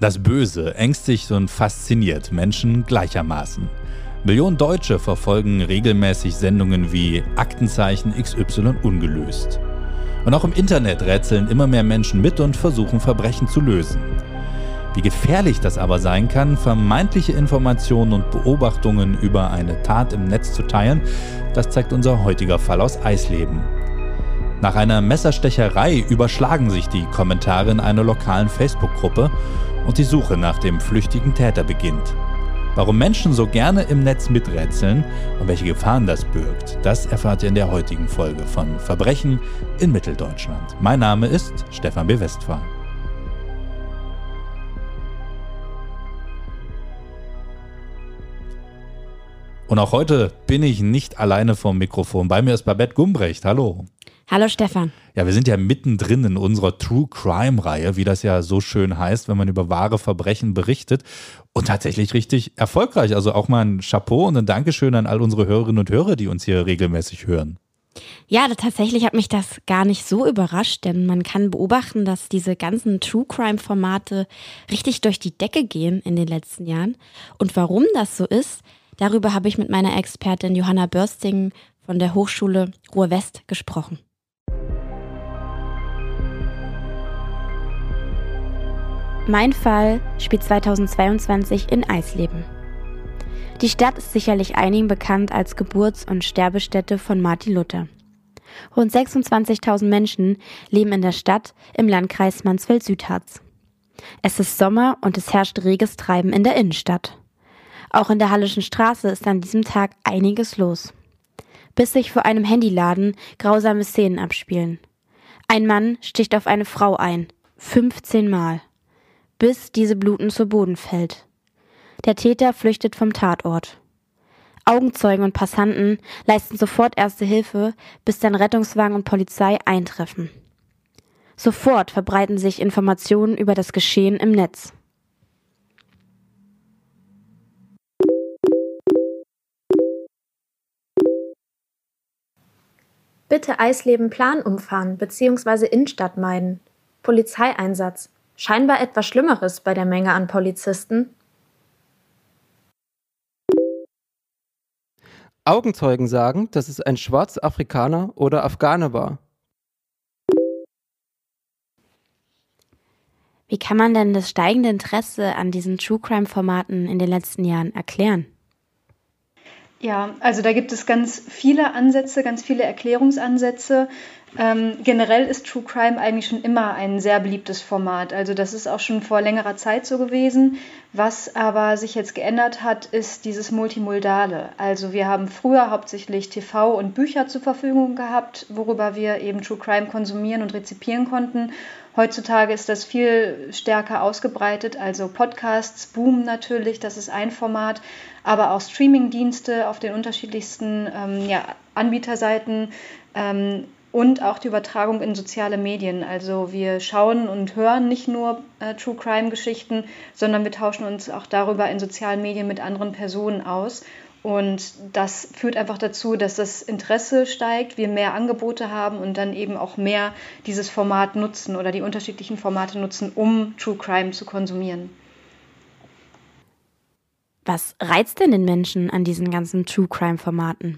Das Böse ängstigt und fasziniert Menschen gleichermaßen. Millionen Deutsche verfolgen regelmäßig Sendungen wie Aktenzeichen XY ungelöst. Und auch im Internet rätseln immer mehr Menschen mit und versuchen Verbrechen zu lösen. Wie gefährlich das aber sein kann, vermeintliche Informationen und Beobachtungen über eine Tat im Netz zu teilen, das zeigt unser heutiger Fall aus Eisleben. Nach einer Messerstecherei überschlagen sich die Kommentare in einer lokalen Facebook-Gruppe und die Suche nach dem flüchtigen Täter beginnt. Warum Menschen so gerne im Netz miträtseln und welche Gefahren das birgt, das erfahrt ihr in der heutigen Folge von Verbrechen in Mitteldeutschland. Mein Name ist Stefan B. Westphal. Und auch heute bin ich nicht alleine vom Mikrofon. Bei mir ist Babette Gumbrecht. Hallo. Hallo Stefan. Ja, wir sind ja mittendrin in unserer True Crime-Reihe, wie das ja so schön heißt, wenn man über wahre Verbrechen berichtet. Und tatsächlich richtig erfolgreich. Also auch mal ein Chapeau und ein Dankeschön an all unsere Hörerinnen und Hörer, die uns hier regelmäßig hören. Ja, tatsächlich hat mich das gar nicht so überrascht, denn man kann beobachten, dass diese ganzen True Crime-Formate richtig durch die Decke gehen in den letzten Jahren. Und warum das so ist, darüber habe ich mit meiner Expertin Johanna Börsting von der Hochschule Ruhr-West gesprochen. Mein Fall spielt 2022 in Eisleben. Die Stadt ist sicherlich einigen bekannt als Geburts- und Sterbestätte von Martin Luther. Rund 26.000 Menschen leben in der Stadt im Landkreis Mansfeld-Südharz. Es ist Sommer und es herrscht reges Treiben in der Innenstadt. Auch in der Hallischen Straße ist an diesem Tag einiges los. Bis sich vor einem Handyladen grausame Szenen abspielen. Ein Mann sticht auf eine Frau ein, 15 Mal, bis diese blutend zu Boden fällt. Der Täter flüchtet vom Tatort. Augenzeugen und Passanten leisten sofort erste Hilfe, bis dann Rettungswagen und Polizei eintreffen. Sofort verbreiten sich Informationen über das Geschehen im Netz. Bitte Eisleben Plan umfahren bzw. Innenstadt meiden. Polizeieinsatz. Scheinbar etwas Schlimmeres bei der Menge an Polizisten. Augenzeugen sagen, dass es ein Schwarzafrikaner oder Afghane war. Wie kann man denn das steigende Interesse an diesen True-Crime-Formaten in den letzten Jahren erklären? Ja, also da gibt es ganz viele Ansätze, ganz viele Erklärungsansätze. Generell ist True Crime eigentlich schon immer ein sehr beliebtes Format. Also das ist auch schon vor längerer Zeit so gewesen. Was aber sich jetzt geändert hat, ist dieses Multimodale. Also wir haben früher hauptsächlich TV und Bücher zur Verfügung gehabt, worüber wir eben True Crime konsumieren und rezipieren konnten. Heutzutage ist das viel stärker ausgebreitet, also Podcasts boomen natürlich, das ist ein Format, aber auch Streamingdienste auf den unterschiedlichsten Anbieterseiten und auch die Übertragung in soziale Medien. Also wir schauen und hören nicht nur True Crime Geschichten, sondern wir tauschen uns auch darüber in sozialen Medien mit anderen Personen aus. Und das führt einfach dazu, dass das Interesse steigt, wir mehr Angebote haben und dann eben auch mehr dieses Format nutzen oder die unterschiedlichen Formate nutzen, um True Crime zu konsumieren. Was reizt denn den Menschen an diesen ganzen True Crime Formaten?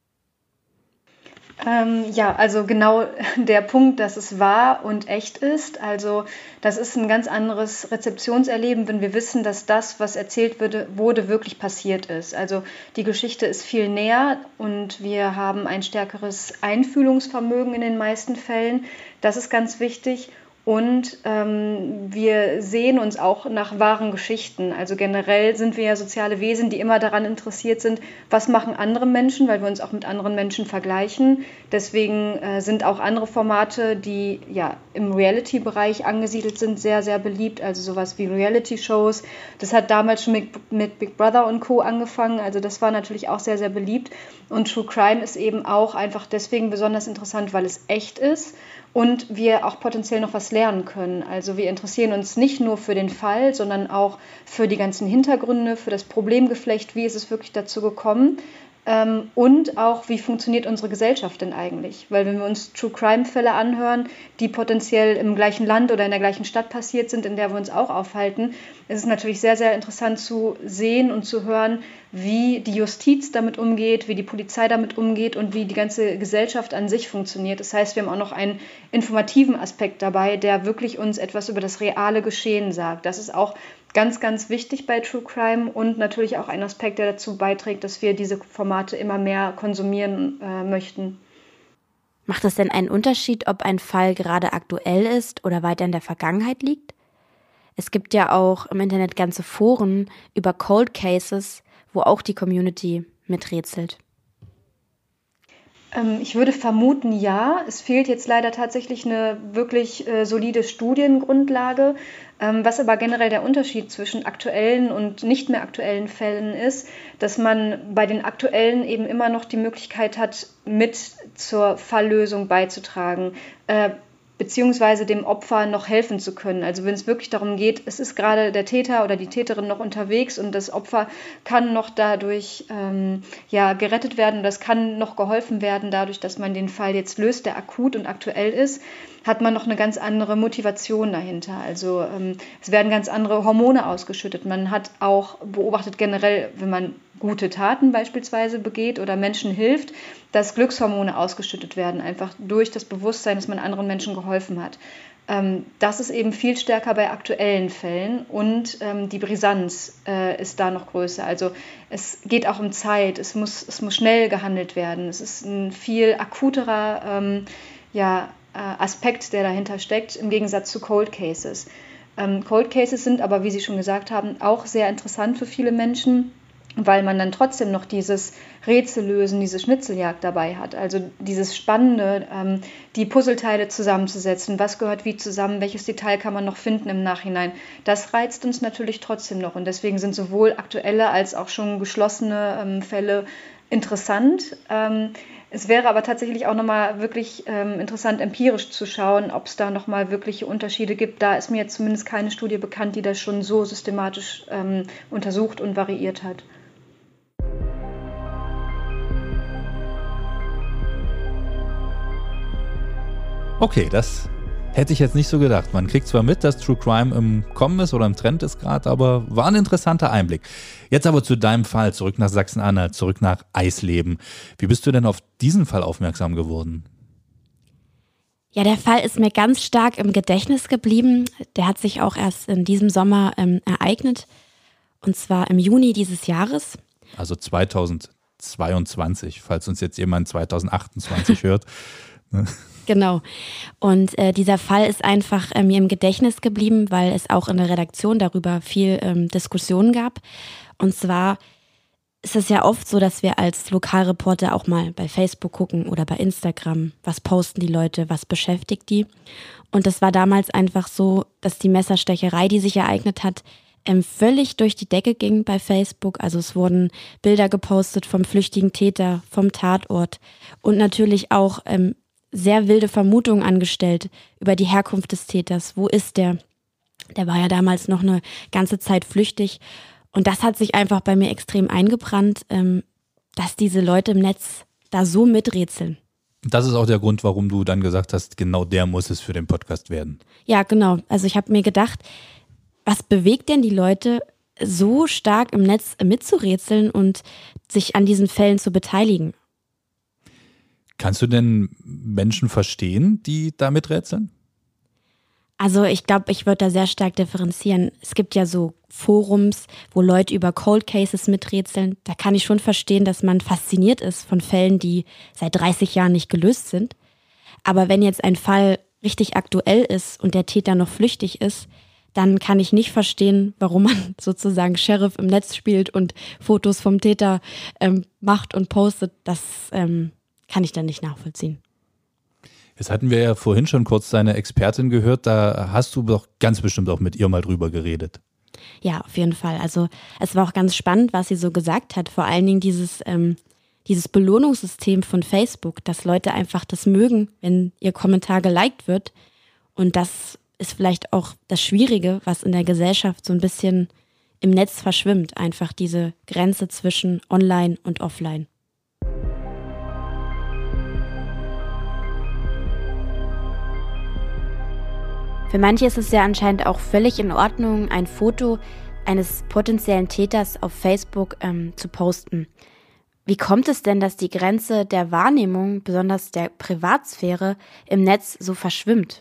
Also genau der Punkt, dass es wahr und echt ist. Also das ist ein ganz anderes Rezeptionserleben, wenn wir wissen, dass das, was erzählt wurde, wirklich passiert ist. Also die Geschichte ist viel näher und wir haben ein stärkeres Einfühlungsvermögen in den meisten Fällen. Das ist ganz wichtig. Und wir sehen uns auch nach wahren Geschichten. Also generell sind wir ja soziale Wesen, die immer daran interessiert sind, was machen andere Menschen, weil wir uns auch mit anderen Menschen vergleichen. Deswegen sind auch andere Formate, die ja im Reality-Bereich angesiedelt sind, sehr, sehr beliebt. Also sowas wie Reality-Shows. Das hat damals schon mit Big Brother und Co. angefangen. Also das war natürlich auch sehr, sehr beliebt. Und True Crime ist eben auch einfach deswegen besonders interessant, weil es echt ist. Und wir auch potenziell noch was lernen können. Also wir interessieren uns nicht nur für den Fall, sondern auch für die ganzen Hintergründe, für das Problemgeflecht, wie ist es wirklich dazu gekommen. und auch, wie funktioniert unsere Gesellschaft denn eigentlich? Weil wenn wir uns True-Crime-Fälle anhören, die potenziell im gleichen Land oder in der gleichen Stadt passiert sind, in der wir uns auch aufhalten, ist es natürlich sehr, sehr interessant zu sehen und zu hören, wie die Justiz damit umgeht, wie die Polizei damit umgeht und wie die ganze Gesellschaft an sich funktioniert. Das heißt, wir haben auch noch einen informativen Aspekt dabei, der wirklich uns etwas über das reale Geschehen sagt. Das ist auch ganz, ganz wichtig bei True Crime und natürlich auch ein Aspekt, der dazu beiträgt, dass wir diese Formate immer mehr konsumieren möchten. Macht es denn einen Unterschied, ob ein Fall gerade aktuell ist oder weiter in der Vergangenheit liegt? Es gibt ja auch im Internet ganze Foren über Cold Cases, wo auch die Community miträtselt. Ich würde vermuten, ja. Es fehlt jetzt leider tatsächlich eine wirklich solide Studiengrundlage. Was aber generell der Unterschied zwischen aktuellen und nicht mehr aktuellen Fällen ist, dass man bei den aktuellen eben immer noch die Möglichkeit hat, mit zur Falllösung beizutragen, beziehungsweise dem Opfer noch helfen zu können. Also wenn es wirklich darum geht, es ist gerade der Täter oder die Täterin noch unterwegs und das Opfer kann noch dadurch gerettet werden, das kann noch geholfen werden, dadurch, dass man den Fall jetzt löst, der akut und aktuell ist, hat man noch eine ganz andere Motivation dahinter. Also es werden ganz andere Hormone ausgeschüttet. Man hat auch beobachtet generell, wenn man gute Taten beispielsweise begeht oder Menschen hilft, dass Glückshormone ausgeschüttet werden, einfach durch das Bewusstsein, dass man anderen Menschen geholfen hat. Das ist eben viel stärker bei aktuellen Fällen und die Brisanz ist da noch größer. Also es geht auch um Zeit, es muss schnell gehandelt werden. Es ist ein viel akuterer Aspekt, der dahinter steckt, im Gegensatz zu Cold Cases. Cold Cases sind aber, wie Sie schon gesagt haben, auch sehr interessant für viele Menschen, weil man dann trotzdem noch dieses Rätsellösen, diese Schnitzeljagd dabei hat. Also dieses Spannende, die Puzzleteile zusammenzusetzen, was gehört wie zusammen, welches Detail kann man noch finden im Nachhinein. Das reizt uns natürlich trotzdem noch und deswegen sind sowohl aktuelle als auch schon geschlossene Fälle interessant. Es wäre aber tatsächlich auch nochmal wirklich interessant, empirisch zu schauen, ob es da nochmal wirkliche Unterschiede gibt. Da ist mir jetzt zumindest keine Studie bekannt, die das schon so systematisch untersucht und variiert hat. Okay, das hätte ich jetzt nicht so gedacht. Man kriegt zwar mit, dass True Crime im Kommen ist oder im Trend ist gerade, aber war ein interessanter Einblick. Jetzt aber zu deinem Fall, zurück nach Sachsen-Anhalt, zurück nach Eisleben. Wie bist du denn auf diesen Fall aufmerksam geworden? Ja, der Fall ist mir ganz stark im Gedächtnis geblieben. Der hat sich auch erst in diesem Sommer ereignet. Und zwar im Juni dieses Jahres. Also 2022, falls uns jetzt jemand 2028 hört. Genau. Und dieser Fall ist einfach mir im Gedächtnis geblieben, weil es auch in der Redaktion darüber viel Diskussionen gab. Und zwar ist es ja oft so, dass wir als Lokalreporter auch mal bei Facebook gucken oder bei Instagram, was posten die Leute, was beschäftigt die. Und das war damals einfach so, dass die Messerstecherei, die sich ereignet hat, völlig durch die Decke ging bei Facebook. Also es wurden Bilder gepostet vom flüchtigen Täter, vom Tatort und natürlich auch sehr wilde Vermutungen angestellt über die Herkunft des Täters. Wo ist der? Der war ja damals noch eine ganze Zeit flüchtig. Und das hat sich einfach bei mir extrem eingebrannt, dass diese Leute im Netz da so miträtseln. Das ist auch der Grund, warum du dann gesagt hast, genau der muss es für den Podcast werden. Ja, genau. Also ich habe mir gedacht, was bewegt denn die Leute, so stark im Netz mitzurätseln und sich an diesen Fällen zu beteiligen? Kannst du denn Menschen verstehen, die da miträtseln? Also ich glaube, ich würde da sehr stark differenzieren. Es gibt ja so Forums, wo Leute über Cold Cases miträtseln. Da kann ich schon verstehen, dass man fasziniert ist von Fällen, die seit 30 Jahren nicht gelöst sind. Aber wenn jetzt ein Fall richtig aktuell ist und der Täter noch flüchtig ist, dann kann ich nicht verstehen, warum man sozusagen Sheriff im Netz spielt und Fotos vom Täter macht und postet. Das kann ich dann nicht nachvollziehen. Jetzt hatten wir ja vorhin schon kurz deine Expertin gehört, da hast du doch ganz bestimmt auch mit ihr mal drüber geredet. Ja, auf jeden Fall. Also es war auch ganz spannend, was sie so gesagt hat. Vor allen Dingen dieses Belohnungssystem von Facebook, dass Leute einfach das mögen, wenn ihr Kommentar geliked wird. Und das ist vielleicht auch das Schwierige, was in der Gesellschaft so ein bisschen im Netz verschwimmt. Einfach diese Grenze zwischen Online und Offline. Für manche ist es ja anscheinend auch völlig in Ordnung, ein Foto eines potenziellen Täters auf Facebook zu posten. Wie kommt es denn, dass die Grenze der Wahrnehmung, besonders der Privatsphäre, im Netz so verschwimmt?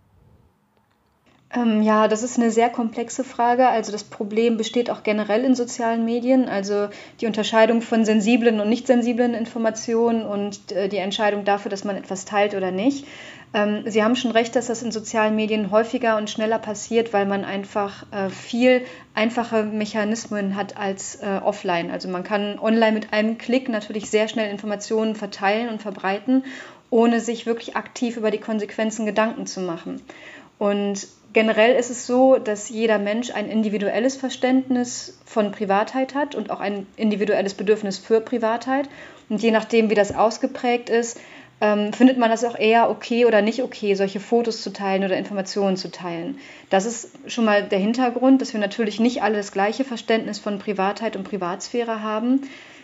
Ja, das ist eine sehr komplexe Frage. Also das Problem besteht auch generell in sozialen Medien, also die Unterscheidung von sensiblen und nicht sensiblen Informationen und die Entscheidung dafür, dass man etwas teilt oder nicht. Sie haben schon recht, dass das in sozialen Medien häufiger und schneller passiert, weil man einfach viel einfache Mechanismen hat als offline. Also man kann online mit einem Klick natürlich sehr schnell Informationen verteilen und verbreiten, ohne sich wirklich aktiv über die Konsequenzen Gedanken zu machen. Und generell ist es so, dass jeder Mensch ein individuelles Verständnis von Privatheit hat und auch ein individuelles Bedürfnis für Privatheit. Und je nachdem, wie das ausgeprägt ist, findet man das auch eher okay oder nicht okay, solche Fotos zu teilen oder Informationen zu teilen. Das ist schon mal der Hintergrund, dass wir natürlich nicht alle das gleiche Verständnis von Privatheit und Privatsphäre haben.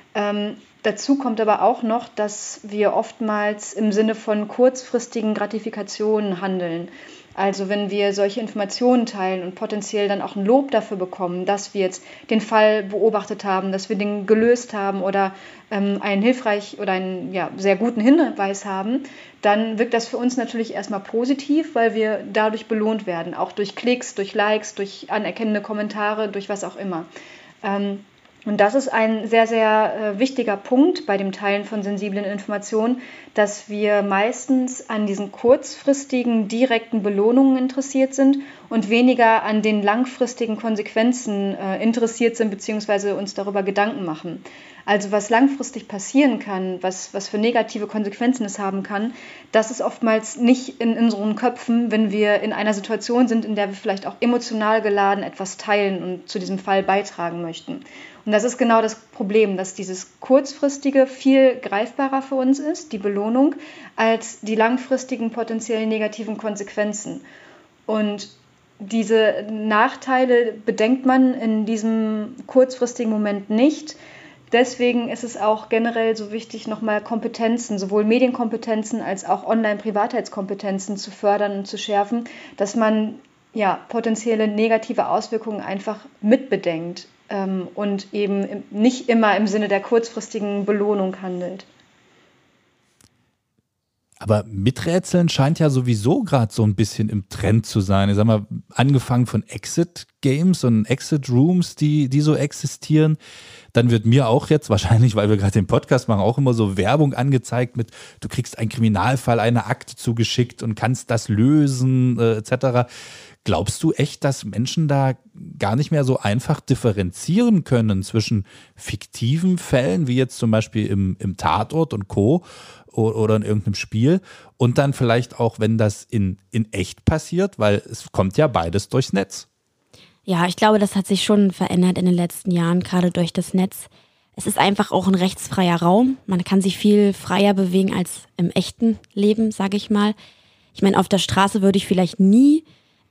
Dazu kommt aber auch noch, dass wir oftmals im Sinne von kurzfristigen Gratifikationen handeln. Also wenn wir solche Informationen teilen und potenziell dann auch ein Lob dafür bekommen, dass wir jetzt den Fall beobachtet haben, dass wir den gelöst haben oder einen sehr guten Hinweis haben, dann wirkt das für uns natürlich erstmal positiv, weil wir dadurch belohnt werden, auch durch Klicks, durch Likes, durch anerkennende Kommentare, durch was auch immer. Und das ist ein sehr, sehr wichtiger Punkt bei dem Teilen von sensiblen Informationen, dass wir meistens an diesen kurzfristigen, direkten Belohnungen interessiert sind und weniger an den langfristigen Konsequenzen interessiert sind bzw. uns darüber Gedanken machen. Also was langfristig passieren kann, was für negative Konsequenzen es haben kann, das ist oftmals nicht in unseren Köpfen, wenn wir in einer Situation sind, in der wir vielleicht auch emotional geladen etwas teilen und zu diesem Fall beitragen möchten. Und das ist genau das Problem, dass dieses kurzfristige viel greifbarer für uns ist, die Belohnung, als die langfristigen potenziellen negativen Konsequenzen. Und diese Nachteile bedenkt man in diesem kurzfristigen Moment nicht. Deswegen ist es auch generell so wichtig, nochmal Kompetenzen, sowohl Medienkompetenzen als auch Online-Privatheitskompetenzen zu fördern und zu schärfen, dass man potenzielle negative Auswirkungen einfach mitbedenkt und eben nicht immer im Sinne der kurzfristigen Belohnung handelt. Aber Miträtseln scheint ja sowieso gerade so ein bisschen im Trend zu sein. Ich sag mal, angefangen von Exit-Games und Exit-Rooms, die so existieren. Dann wird mir auch jetzt, wahrscheinlich, weil wir gerade den Podcast machen, auch immer so Werbung angezeigt mit, du kriegst einen Kriminalfall, eine Akte zugeschickt und kannst das lösen, etc. Glaubst du echt, dass Menschen da gar nicht mehr so einfach differenzieren können zwischen fiktiven Fällen, wie jetzt zum Beispiel im Tatort und Co. oder in irgendeinem Spiel und dann vielleicht auch, wenn das in echt passiert, weil es kommt ja beides durchs Netz? Ja, ich glaube, das hat sich schon verändert in den letzten Jahren, gerade durch das Netz. Es ist einfach auch ein rechtsfreier Raum. Man kann sich viel freier bewegen als im echten Leben, sage ich mal. Ich meine, auf der Straße würde ich vielleicht nie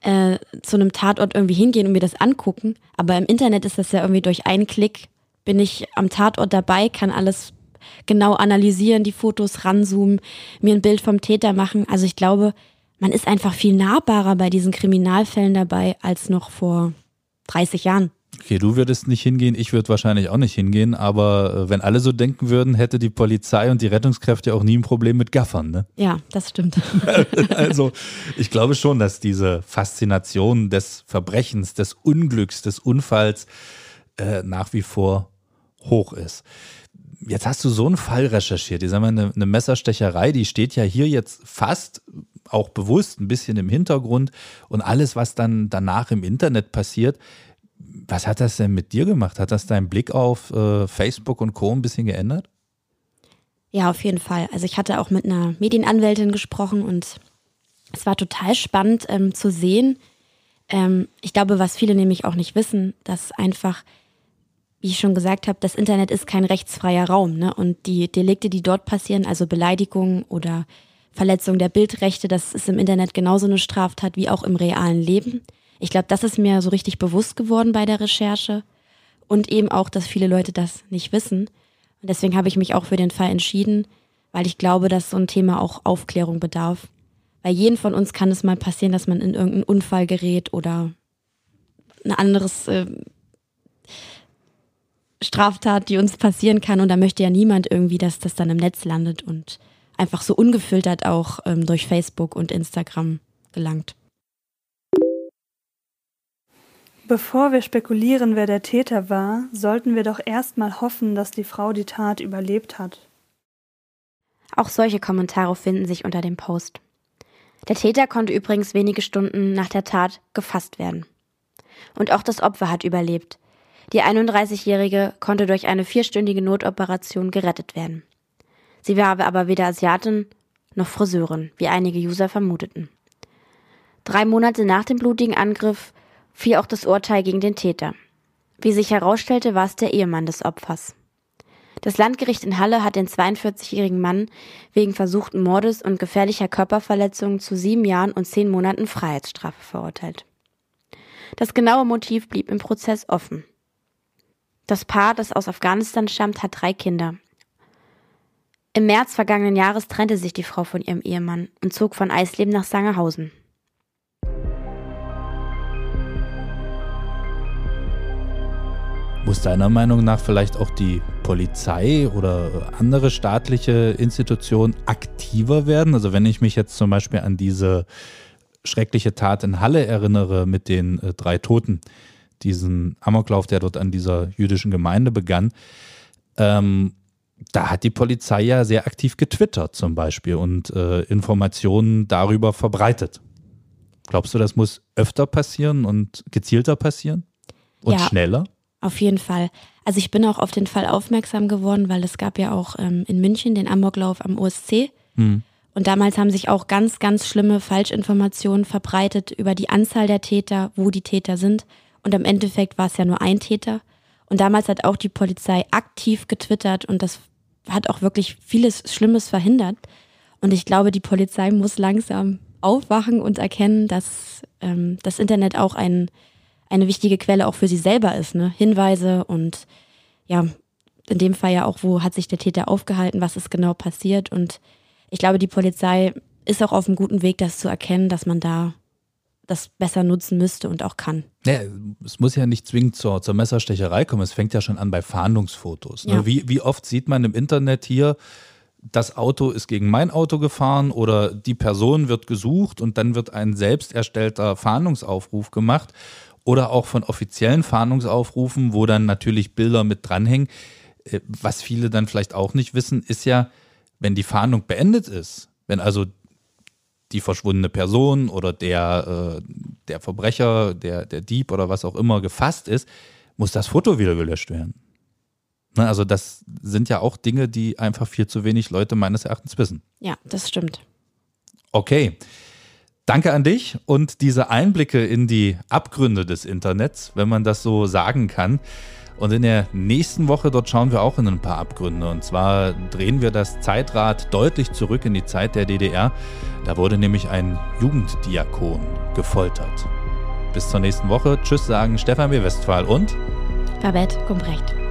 zu einem Tatort irgendwie hingehen und mir das angucken. Aber im Internet ist das ja irgendwie durch einen Klick, bin ich am Tatort dabei, kann alles genau analysieren, die Fotos ranzoomen, mir ein Bild vom Täter machen. Also ich glaube, man ist einfach viel nahbarer bei diesen Kriminalfällen dabei als noch vor 30 Jahren. Okay, du würdest nicht hingehen, ich würde wahrscheinlich auch nicht hingehen, aber wenn alle so denken würden, hätte die Polizei und die Rettungskräfte auch nie ein Problem mit Gaffern, ne? Ja, das stimmt. Also ich glaube schon, dass diese Faszination des Verbrechens, des Unglücks, des Unfalls nach wie vor hoch ist. Jetzt hast du so einen Fall recherchiert, ich sag mal, eine Messerstecherei, die steht ja hier jetzt fast auch bewusst ein bisschen im Hintergrund und alles, was dann danach im Internet passiert. Was hat das denn mit dir gemacht? Hat das deinen Blick auf Facebook und Co. ein bisschen geändert? Ja, auf jeden Fall. Also ich hatte auch mit einer Medienanwältin gesprochen und es war total spannend zu sehen. Ich glaube, was viele nämlich auch nicht wissen, dass einfach, wie ich schon gesagt habe, das Internet ist kein rechtsfreier Raum, ne? Und die Delikte, die dort passieren, also Beleidigung oder Verletzung der Bildrechte, das ist im Internet genauso eine Straftat wie auch im realen Leben. Ich glaube, das ist mir so richtig bewusst geworden bei der Recherche und eben auch, dass viele Leute das nicht wissen. Und deswegen habe ich mich auch für den Fall entschieden, weil ich glaube, dass so ein Thema auch Aufklärung bedarf. Bei jedem von uns kann es mal passieren, dass man in irgendeinen Unfall gerät oder ein anderes Straftat, die uns passieren kann. Und da möchte ja niemand irgendwie, dass das dann im Netz landet und einfach so ungefiltert auch durch Facebook und Instagram gelangt. Bevor wir spekulieren, wer der Täter war, sollten wir doch erstmal hoffen, dass die Frau die Tat überlebt hat. Auch solche Kommentare finden sich unter dem Post. Der Täter konnte übrigens wenige Stunden nach der Tat gefasst werden. Und auch das Opfer hat überlebt. Die 31-Jährige konnte durch eine 4-stündige Notoperation gerettet werden. Sie war aber weder Asiatin noch Friseurin, wie einige User vermuteten. 3 Monate nach dem blutigen Angriff fiel auch das Urteil gegen den Täter. Wie sich herausstellte, war es der Ehemann des Opfers. Das Landgericht in Halle hat den 42-jährigen Mann wegen versuchten Mordes und gefährlicher Körperverletzung zu 7 Jahren und 10 Monaten Freiheitsstrafe verurteilt. Das genaue Motiv blieb im Prozess offen. Das Paar, das aus Afghanistan stammt, hat 3 Kinder. Im März vergangenen Jahres trennte sich die Frau von ihrem Ehemann und zog von Eisleben nach Sangerhausen. Muss deiner Meinung nach vielleicht auch die Polizei oder andere staatliche Institutionen aktiver werden? Also wenn ich mich jetzt zum Beispiel an diese schreckliche Tat in Halle erinnere mit den 3 Toten, diesen Amoklauf, der dort an dieser jüdischen Gemeinde begann, da hat die Polizei ja sehr aktiv getwittert zum Beispiel und Informationen darüber verbreitet. Glaubst du, das muss öfter passieren und gezielter passieren? Und schneller? Auf jeden Fall. Also ich bin auch auf den Fall aufmerksam geworden, weil es gab ja auch in München den Amoklauf am OSC. Und damals haben sich auch ganz, ganz schlimme Falschinformationen verbreitet über die Anzahl der Täter, wo die Täter sind. Und im Endeffekt war es ja nur ein Täter. Und damals hat auch die Polizei aktiv getwittert und das hat auch wirklich vieles Schlimmes verhindert. Und ich glaube, die Polizei muss langsam aufwachen und erkennen, dass das Internet auch eine wichtige Quelle auch für sie selber ist, ne? Hinweise und ja, in dem Fall ja auch, wo hat sich der Täter aufgehalten, was ist genau passiert. Und ich glaube, die Polizei ist auch auf einem guten Weg, das zu erkennen, dass man da das besser nutzen müsste und auch kann. Ja, es muss ja nicht zwingend zur Messerstecherei kommen, es fängt ja schon an bei Fahndungsfotos. Ne? Ja. Wie oft sieht man im Internet hier, das Auto ist gegen mein Auto gefahren oder die Person wird gesucht und dann wird ein selbst erstellter Fahndungsaufruf gemacht. Oder auch von offiziellen Fahndungsaufrufen, wo dann natürlich Bilder mit dranhängen. Was viele dann vielleicht auch nicht wissen, ist ja, wenn die Fahndung beendet ist, wenn also die verschwundene Person oder der Verbrecher, der Dieb oder was auch immer gefasst ist, muss das Foto wieder gelöscht werden. Ne, also das sind ja auch Dinge, die einfach viel zu wenig Leute meines Erachtens wissen. Ja, das stimmt. Okay. Danke an dich und diese Einblicke in die Abgründe des Internets, wenn man das so sagen kann. Und in der nächsten Woche, dort schauen wir auch in ein paar Abgründe. Und zwar drehen wir das Zeitrad deutlich zurück in die Zeit der DDR. Da wurde nämlich ein Jugenddiakon gefoltert. Bis zur nächsten Woche. Tschüss sagen Stefan B. Westphal und Babette Gumbrecht.